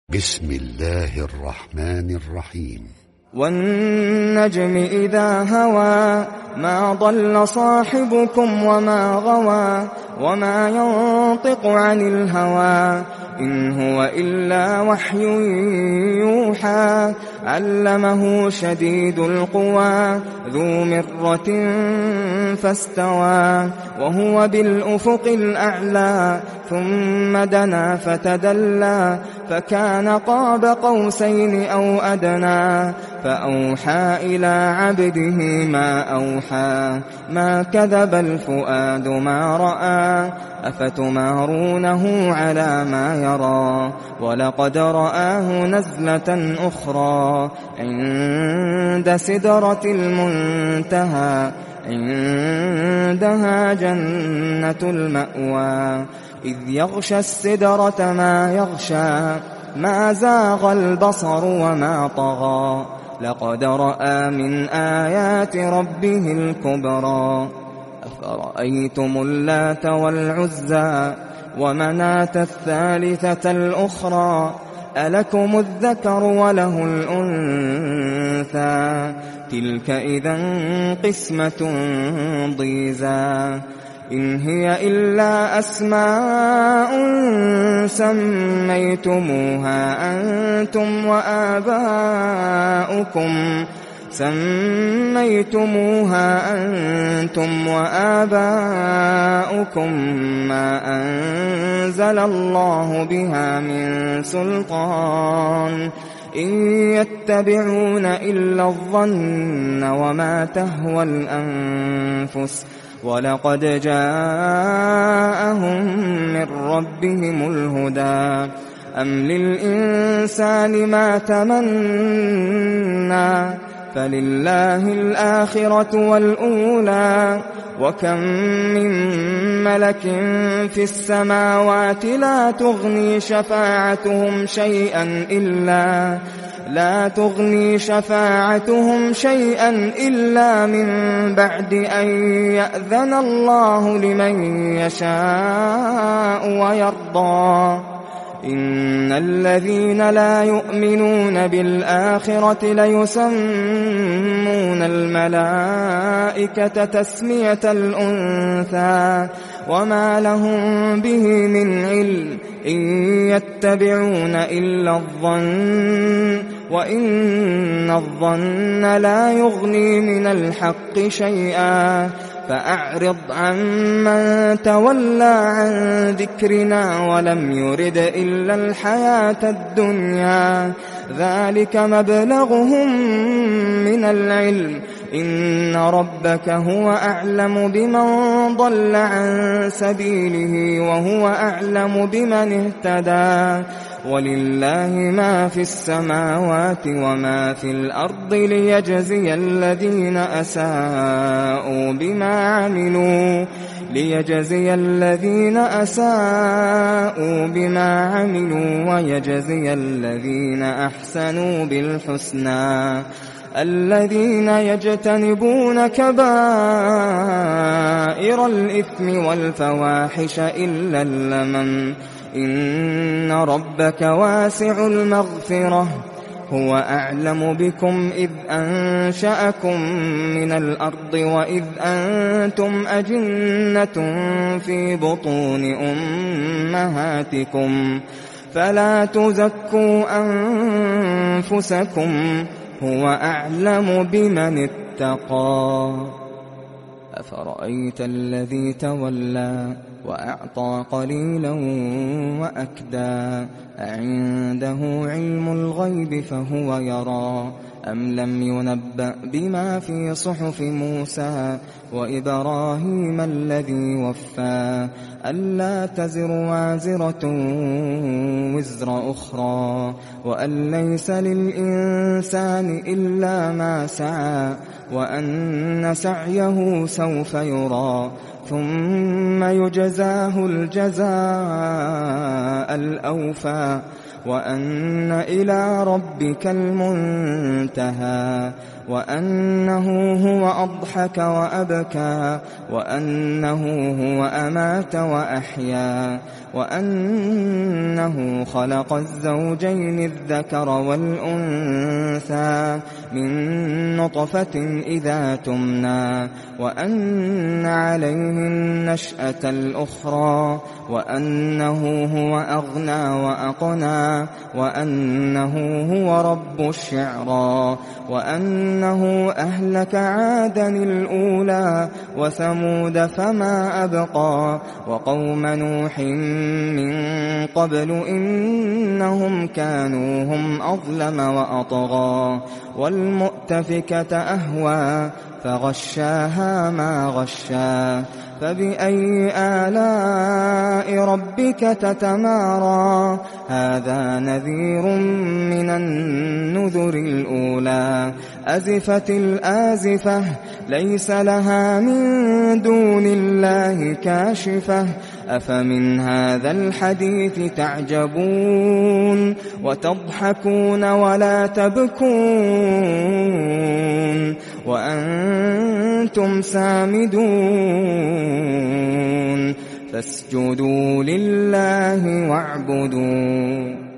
بسم الله الرحمن الرحيم. والنجم إذا هوى ما ضل صاحبكم وما غوى وما ينطق عن الهوى إن هو إلا وحي يوحى علمه شديد القوى ذو مرة فاستوى وهو بالأفق الأعلى ثم دنا فتدلى فكان قاب قوسين أو أدنى فأوحى إلى عبده ما أوحى ما كذب الفؤاد ما رأى أفتمارونه على ما يرى ولقد رآه نزلة أخرى عند سدرة المنتهى عندها جنة المأوى إذ يغشى السدرة ما يغشى ما زاغ البصر وما طغى لقد رأى من آيات ربه الكبرى أفرأيتم اللات والعزى ومناة الثالثة الأخرى ألكم الذكر وله الأنثى تلك إذا قسمة ضيزى إن هي إلا أسماء سميتموها أنتم وآباؤكم ما أنزل الله بها من سلطان إن يتبعون إلا الظن وما تهوى الأنفس ولقد جاءهم من ربهم الهدى أم للإنسان ما تمنى فلله الآخرة والأولى وكم من ملك في السماوات لا تغني شفاعتهم شيئا إلا من بعد أن يأذن الله لمن يشاء ويرضى إن الذين لا يؤمنون بالآخرة ليسمون الملائكة تسمية الأنثى وما لهم به من علم إن يتبعون إلا الظن وإن الظن لا يغني من الحق شيئا فأعرض عمن تولى عن ذكرنا ولم يرد إلا الحياة الدنيا ذلك مبلغهم من العلم إن ربك هو أعلم بمن ضل عن سبيله وهو أعلم بمن اهتدى ولله ما في السماوات وما في الأرض ليجزي الذين أساءوا بما عملوا ويجزي الذين أحسنوا بالحسنى الذين يجتنبون كبائر الإثم والفواحش إلا اللمم إن ربك واسع المغفرة هو أعلم بكم إذ أنشأكم من الأرض وإذ أنتم أجنة في بطون أمهاتكم فلا تزكوا أنفسكم هو أعلم بمن اتقى أفرأيت الذي تولى وأعطى قليلا وأكدى أعنده علم الغيب فهو يرى أم لم ينبأ بما في صحف موسى وإبراهيم الذي وفى ألا تزر وازرة وزر أخرى وأن ليس للإنسان إلا ما سعى وأن سعيه سوف يرى ثم يجزاه الجزاء الأوفى وأن إلى ربك المنتهى وأنه هو أضحك وأبكى وأنه هو أمات وأحيا وأنه خلق الزوجين الذكر والأنثى من نطفة إذا تمنى وأن عليه النشأة الأخرى وأنه هو أغنى وأقنى وأنه هو رب الشعرى وأنه أهلك عادا الأولى وثمود فما أبقى وقوم نوح من قبل إنهم كانوا هم أظلم وأطغى والمؤتفكة أهوى فغشاها ما غشا فبأي آلاء ربك تتمارى هذا نذير من النذر الأولى أزفت الآزفة ليس لها من دون الله كاشفة أفمن هذا الحديث تعجبون وتضحكون ولا تبكون وأنتم سامدون فاسجدوا لله واعبدوا